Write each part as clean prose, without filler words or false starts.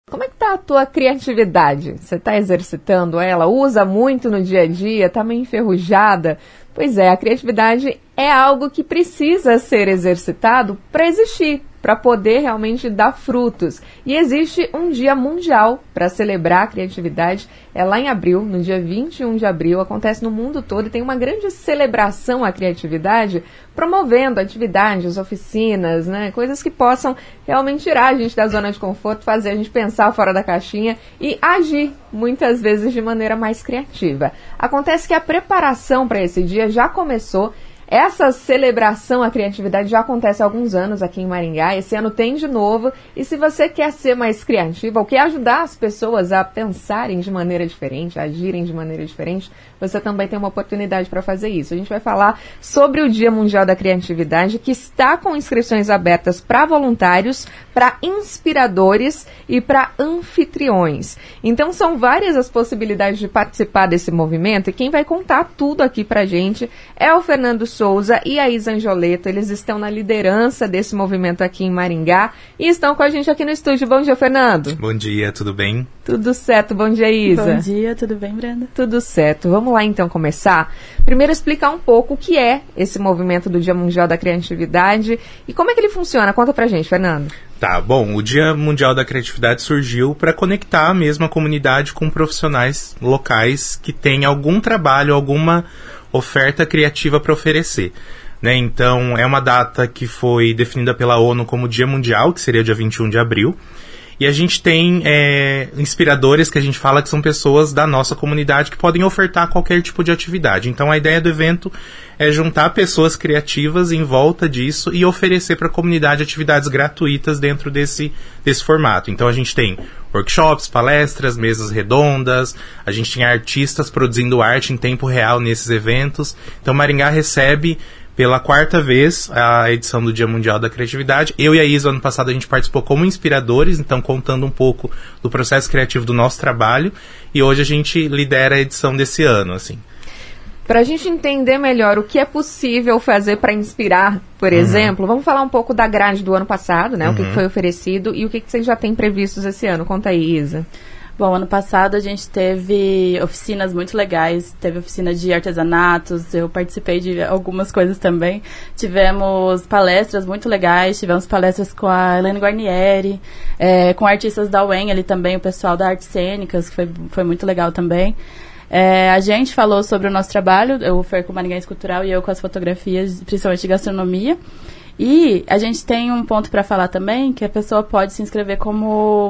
Como é que tá a tua criatividade? Você está exercitando ela? Usa muito no dia a dia? Está meio enferrujada? Pois é, a criatividade é algo que precisa ser exercitado para existir, para poder realmente dar frutos. E existe um dia mundial para celebrar a criatividade. É lá em abril, no dia 21 de abril, acontece no mundo todo e tem uma grande celebração à criatividade, promovendo atividades, oficinas, né, coisas que possam realmente tirar a gente da zona de conforto, fazer a gente pensar fora da caixinha e agir, muitas vezes, de maneira mais criativa. Acontece que a preparação para esse dia já começou. Essa celebração à criatividade já acontece há alguns anos aqui em Maringá, esse ano tem de novo, e se você quer ser mais criativa ou quer ajudar as pessoas a pensarem de maneira diferente, a agirem de maneira diferente, você também tem uma oportunidade para fazer isso. A gente vai falar sobre o Dia Mundial da Criatividade, que está com inscrições abertas para voluntários, para inspiradores e para anfitriões. Então são várias as possibilidades de participar desse movimento, e quem vai contar tudo aqui para a gente é o Fernando Souza e a Isa Anjoleto. Eles estão na liderança desse movimento aqui em Maringá e estão com a gente aqui no estúdio. Bom dia, Fernando. Bom dia, tudo bem? Tudo certo. Bom dia, Isa. Bom dia, tudo bem, Brenda? Tudo certo. Vamos lá, então, começar. Primeiro, explicar um pouco o que é esse movimento do Dia Mundial da Criatividade e como é que ele funciona. Conta pra gente, Fernando. Tá, bom, o Dia Mundial da Criatividade surgiu para conectar a mesma comunidade com profissionais locais que têm algum trabalho, alguma oferta criativa para oferecer, né? Então, é uma data que foi definida pela ONU como Dia Mundial, que seria dia 21 de abril, e a gente tem inspiradores, que a gente fala que são pessoas da nossa comunidade que podem ofertar qualquer tipo de atividade. Então, a ideia do evento é juntar pessoas criativas em volta disso e oferecer para a comunidade atividades gratuitas dentro desse formato. Então, a gente tem workshops, palestras, mesas redondas, a gente tem artistas produzindo arte em tempo real nesses eventos. Então, Maringá recebe pela 4ª vez a edição do Dia Mundial da Criatividade. Eu e a Isa, ano passado, a gente participou como inspiradores, então contando um pouco do processo criativo do nosso trabalho, e hoje a gente lidera a edição desse ano, assim. Para a gente entender melhor o que é possível fazer para inspirar, por exemplo, vamos falar um pouco da grade do ano passado, né? O que foi oferecido e o que vocês já têm previstos esse ano. Conta aí, Isa. Bom, ano passado a gente teve oficinas muito legais, teve oficina de artesanatos, eu participei de algumas coisas também. Tivemos palestras muito legais, tivemos palestras com a Helene Guarnieri, com artistas da UEM ali também, o pessoal da Artes Cênicas, que foi muito legal também. A gente falou sobre o nosso trabalho, o Fer com o Maringaense Cultural e eu com as fotografias, principalmente de gastronomia. E a gente tem um ponto para falar também, que a pessoa pode se inscrever como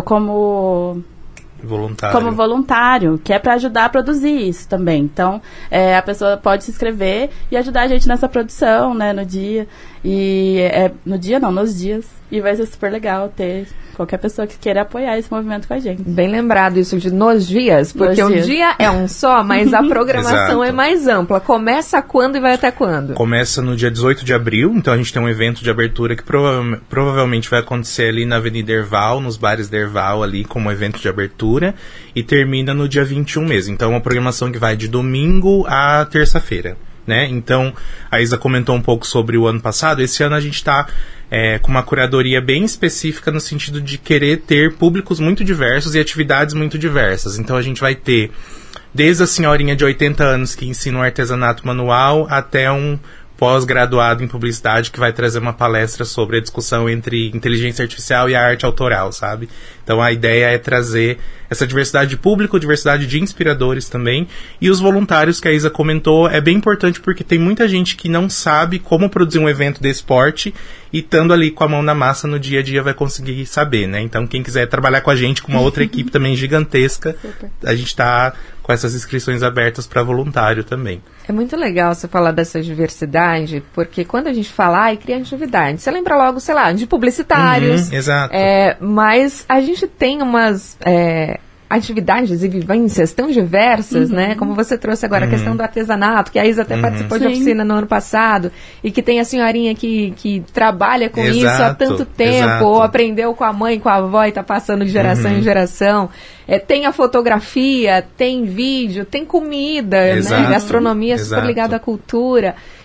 voluntário, que é para ajudar a produzir isso também. Então, a pessoa pode se inscrever e ajudar a gente nessa produção, né, no dia. E nos dias. E vai ser super legal ter qualquer pessoa que queira apoiar esse movimento com a gente. Bem lembrado isso de nos dias, porque o dia é um só, mas a programação é mais ampla. Começa quando e vai até quando? Começa no dia 18 de abril, então a gente tem um evento de abertura que provavelmente vai acontecer ali na Avenida Herval, nos bares da Herval ali, como evento de abertura, e termina no dia 21 mesmo. Então é uma programação que vai de domingo a terça-feira, né? Então, a Isa comentou um pouco sobre o ano passado. Esse ano a gente está com uma curadoria bem específica no sentido de querer ter públicos muito diversos e atividades muito diversas. Então, a gente vai ter desde a senhorinha de 80 anos que ensina um artesanato manual até um pós-graduado em publicidade que vai trazer uma palestra sobre a discussão entre inteligência artificial e a arte autoral, sabe? Então a ideia é trazer essa diversidade de público, diversidade de inspiradores também, e os voluntários que a Isa comentou é bem importante porque tem muita gente que não sabe como produzir um evento desse porte e estando ali com a mão na massa no dia a dia vai conseguir saber, né? Então quem quiser trabalhar com a gente, com uma outra equipe também gigantesca, a gente está com essas inscrições abertas para voluntário também. É muito legal você falar dessa diversidade, porque quando a gente fala criatividade, você lembra logo, sei lá, de publicitários. Exato. Mas a gente tem umas atividades e vivências tão diversas, né? Como você trouxe agora a questão do artesanato, que a Isa até participou de oficina no ano passado, e que tem a senhorinha que trabalha com isso há tanto tempo, ou aprendeu com a mãe, com a avó e está passando de geração em geração. Tem a fotografia, tem vídeo, tem comida, né? Gastronomia super ligada à cultura.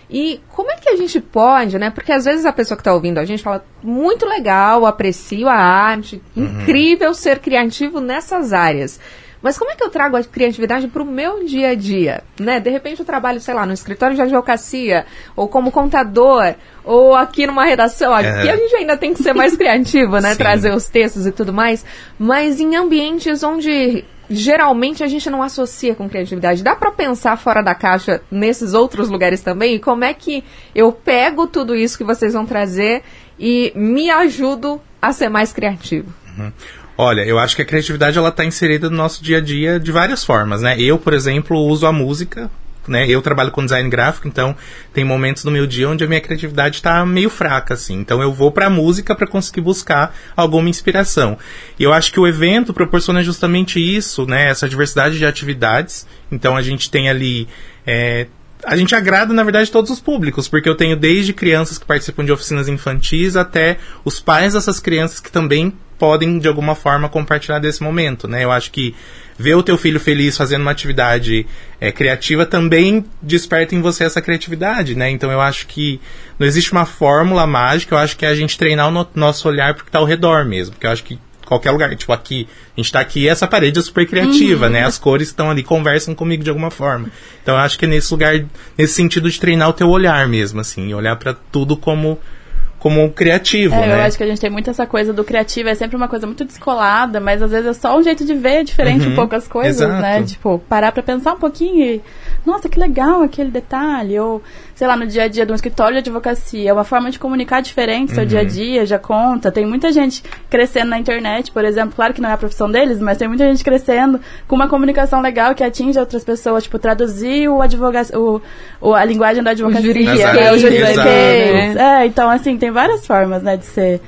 E como é que a gente pode, né? Porque às vezes a pessoa que está ouvindo a gente fala, muito legal, aprecio a arte, incrível ser criativo nessas áreas. Mas como é que eu trago a criatividade para o meu dia a dia? Né? De repente eu trabalho, sei lá, no escritório de advocacia, ou como contador, ou aqui numa redação. Aqui a gente ainda tem que ser mais criativo, né? Trazer os textos e tudo mais. Mas em ambientes onde geralmente a gente não associa com criatividade. Dá para pensar fora da caixa nesses outros lugares também? E como é que eu pego tudo isso que vocês vão trazer e me ajudo a ser mais criativo? Olha, eu acho que a criatividade ela está inserida no nosso dia a dia de várias formas, né? Eu, por exemplo, uso a música, né? Eu trabalho com design gráfico, então tem momentos no meu dia onde a minha criatividade está meio fraca, assim. Então eu vou para a música para conseguir buscar alguma inspiração. E eu acho que o evento proporciona justamente isso, né? Essa diversidade de atividades. Então a gente tem ali... A gente agrada, na verdade, todos os públicos, porque eu tenho desde crianças que participam de oficinas infantis até os pais dessas crianças que também podem, de alguma forma, compartilhar desse momento, né? Eu acho que ver o teu filho feliz fazendo uma atividade criativa também desperta em você essa criatividade, né? Então eu acho que não existe uma fórmula mágica, eu acho que é a gente treinar o nosso olhar porque está ao redor mesmo, porque eu acho que qualquer lugar, tipo aqui, a gente tá aqui e essa parede é super criativa, né? As cores estão ali, conversam comigo de alguma forma. Então eu acho que é nesse lugar, nesse sentido de treinar o teu olhar mesmo, assim, olhar para tudo como criativo, né? Eu acho que a gente tem muito essa coisa do criativo, é sempre uma coisa muito descolada, mas às vezes é só um jeito de ver diferente um pouco as coisas, exato. Né? Tipo, parar pra pensar um pouquinho e, nossa, que legal aquele detalhe, ou, sei lá, no dia a dia de um escritório de advocacia, é uma forma de comunicar diferente seu dia a dia, já conta, tem muita gente crescendo na internet, por exemplo, claro que não é a profissão deles, mas tem muita gente crescendo com uma comunicação legal que atinge outras pessoas, tipo, traduzir a linguagem da advocacia, o juridiquês, então, assim, tem várias formas, né, de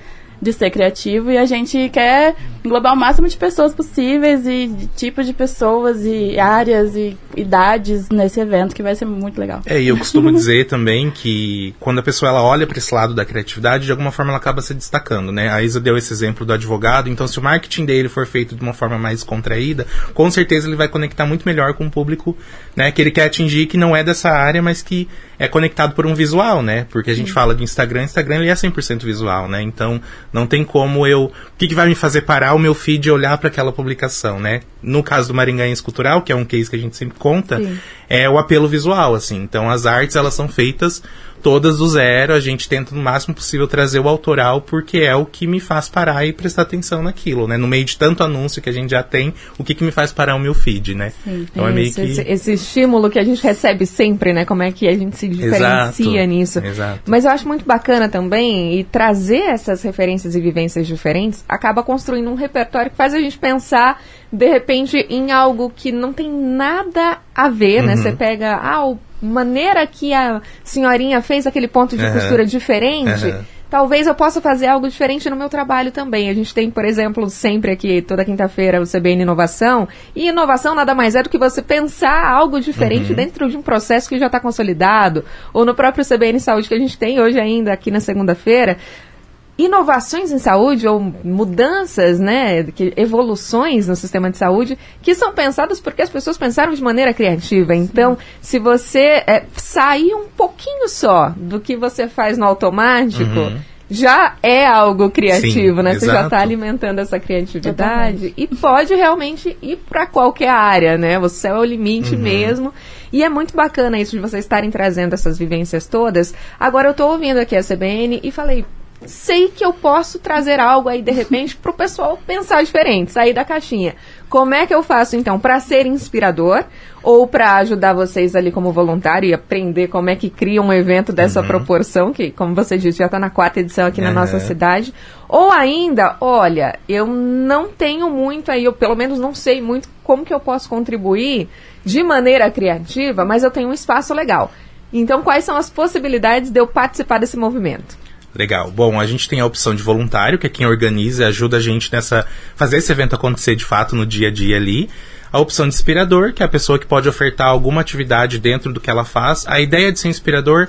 ser criativo, e a gente quer englobar o máximo de pessoas possíveis e de tipos de pessoas e áreas e idades nesse evento, que vai ser muito legal. E eu costumo dizer também que quando a pessoa ela olha para esse lado da criatividade, de alguma forma ela acaba se destacando, né? A Isa deu esse exemplo do advogado, então se o marketing dele for feito de uma forma mais contraída, com certeza ele vai conectar muito melhor com o público, né, que ele quer atingir, que não é dessa área, mas que é conectado por um visual, né? Porque a gente fala de Instagram ele é 100% visual, né? Então não tem como o que vai me fazer parar o meu feed e olhar para aquela publicação, né? No caso do Maringaense Cultural, que é um case que a gente sempre conta, é o apelo visual, assim. Então as artes, elas são feitas todas do zero, a gente tenta no máximo possível trazer o autoral, porque é o que me faz parar e prestar atenção naquilo, né? No meio de tanto anúncio que a gente já tem, o que me faz parar o meu feed, né? Sim, então é meio que... Esse estímulo que a gente recebe sempre, né? Como é que a gente se diferencia nisso. Exato. Mas eu acho muito bacana também, e trazer essas referências e vivências diferentes, acaba construindo um repertório que faz a gente pensar, de repente, em algo que não tem nada a ver, né? Você pega, maneira que a senhorinha fez aquele ponto de costura diferente, talvez eu possa fazer algo diferente no meu trabalho também. A gente tem, por exemplo, sempre aqui, toda quinta-feira, o CBN Inovação, e inovação nada mais é do que você pensar algo diferente dentro de um processo que já está consolidado, ou no próprio CBN Saúde que a gente tem hoje ainda, aqui na segunda-feira. Inovações em saúde ou mudanças, né, evoluções no sistema de saúde que são pensadas porque as pessoas pensaram de maneira criativa. Então, se você sair um pouquinho só do que você faz no automático, já é algo criativo, né? Você já está alimentando essa criatividade e pode realmente ir para qualquer área, né? Você é o limite mesmo. E é muito bacana isso de vocês estarem trazendo essas vivências todas. Agora eu estou ouvindo aqui a CBN e falei... Sei que eu posso trazer algo aí, de repente, para o pessoal pensar diferente, sair da caixinha. Como é que eu faço, então, para ser inspirador ou para ajudar vocês ali como voluntário e aprender como é que cria um evento dessa proporção, que, como você disse, já está na 4ª edição aqui na nossa cidade. Ou ainda, olha, eu não tenho muito aí, eu pelo menos não sei muito como que eu posso contribuir de maneira criativa, mas eu tenho um espaço legal. Então, quais são as possibilidades de eu participar desse movimento? Legal. Bom, a gente tem a opção de voluntário, que é quem organiza e ajuda a gente fazer esse evento acontecer de fato no dia a dia ali. A opção de inspirador, que é a pessoa que pode ofertar alguma atividade dentro do que ela faz. A ideia de ser inspirador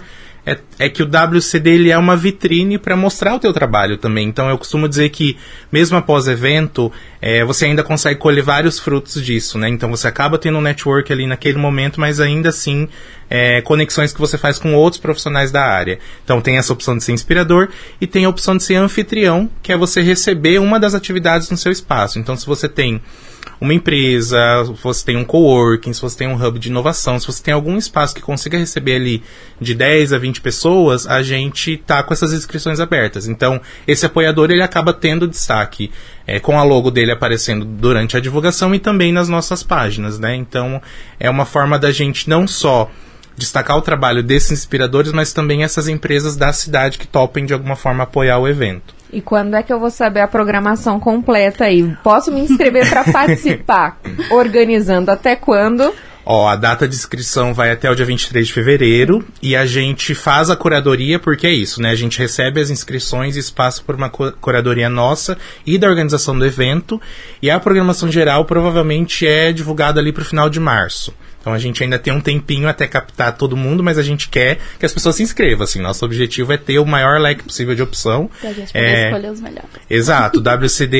é que o WCD ele é uma vitrine para mostrar o teu trabalho também. Então eu costumo dizer que mesmo após evento, você ainda consegue colher vários frutos disso, né? Então você acaba tendo um network ali naquele momento, mas ainda assim conexões que você faz com outros profissionais da área. Então tem essa opção de ser inspirador e tem a opção de ser anfitrião, que é você receber uma das atividades no seu espaço. Então se você tem uma empresa, se você tem um coworking, se você tem um hub de inovação, se você tem algum espaço que consiga receber ali de 10 a 20 pessoas, a gente tá com essas inscrições abertas. Então, esse apoiador, ele acaba tendo destaque com a logo dele aparecendo durante a divulgação e também nas nossas páginas, né? Então, é uma forma da gente não só destacar o trabalho desses inspiradores, mas também essas empresas da cidade que topem de alguma forma apoiar o evento. E quando é que eu vou saber a programação completa aí? Posso me inscrever para participar? Organizando até quando? A data de inscrição vai até o dia 23 de fevereiro e a gente faz a curadoria, porque é isso, né? A gente recebe as inscrições e isso passa por uma curadoria nossa e da organização do evento, e a programação geral provavelmente é divulgada ali para o final de março. Então a gente ainda tem um tempinho até captar todo mundo, mas a gente quer que as pessoas se inscrevam, assim. Nosso objetivo é ter o maior leque possível de opção. Pra gente poder escolher os melhores. Exato. O WCD,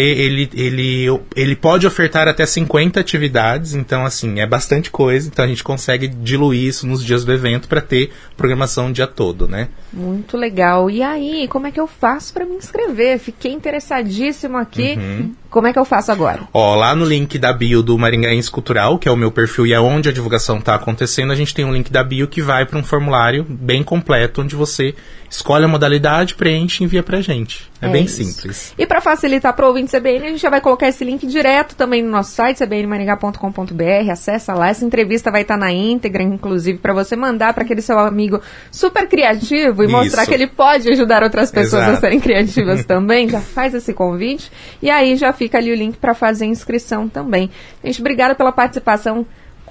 ele pode ofertar até 50 atividades, então, assim, é bastante coisa. Então a gente consegue diluir isso nos dias do evento para ter programação o dia todo, né? Muito legal. E aí, como é que eu faço para me inscrever? Fiquei interessadíssimo aqui. Como é que eu faço agora? Lá no link da bio do Maringaense Cultural, que é o meu perfil e é onde a divulgação está acontecendo, a gente tem um link da bio que vai para um formulário bem completo, onde você escolhe a modalidade, preenche e envia pra gente. É bem isso. Simples. E para facilitar para o ouvinte CBN, a gente já vai colocar esse link direto também no nosso site, cbnmaringá.com.br. Acessa lá, essa entrevista vai estar na íntegra, inclusive, para você mandar para aquele seu amigo super criativo e mostrar que ele pode ajudar outras pessoas a serem criativas também. Já faz esse convite e aí já fica ali o link para fazer a inscrição também. Gente, obrigada pela participação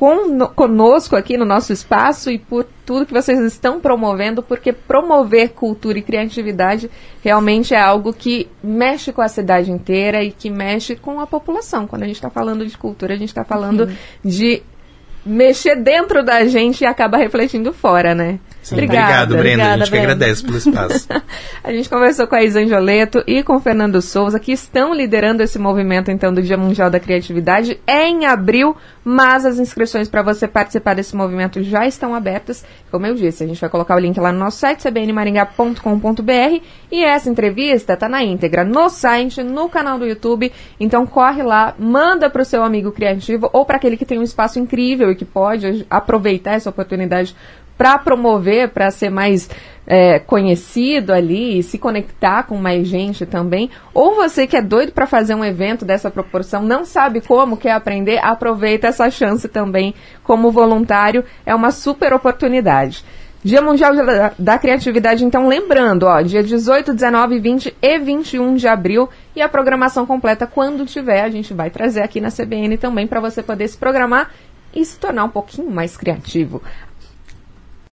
conosco aqui no nosso espaço e por tudo que vocês estão promovendo, porque promover cultura e criatividade realmente é algo que mexe com a cidade inteira e que mexe com a população. Quando a gente está falando de cultura, a gente está falando de mexer dentro da gente e acaba refletindo fora, né? Sim, obrigado, Brenda. A gente que agradece pelo espaço. A gente conversou com a Isa Angioleto e com o Fernando Souza, que estão liderando esse movimento, então, do Dia Mundial da Criatividade. É em abril, mas as inscrições para você participar desse movimento já estão abertas. Como eu disse, a gente vai colocar o link lá no nosso site, cbnmaringá.com.br, e essa entrevista está na íntegra no site, no canal do YouTube. Então, corre lá, manda para o seu amigo criativo ou para aquele que tem um espaço incrível e que pode aproveitar essa oportunidade para promover, para ser mais conhecido ali e se conectar com mais gente também. Ou você que é doido para fazer um evento dessa proporção, não sabe como, quer aprender, aproveita essa chance também como voluntário. É uma super oportunidade. Dia Mundial da Criatividade, então, lembrando, dia 18, 19, 20 e 21 de abril, e a programação completa, quando tiver, a gente vai trazer aqui na CBN também para você poder se programar e se tornar um pouquinho mais criativo.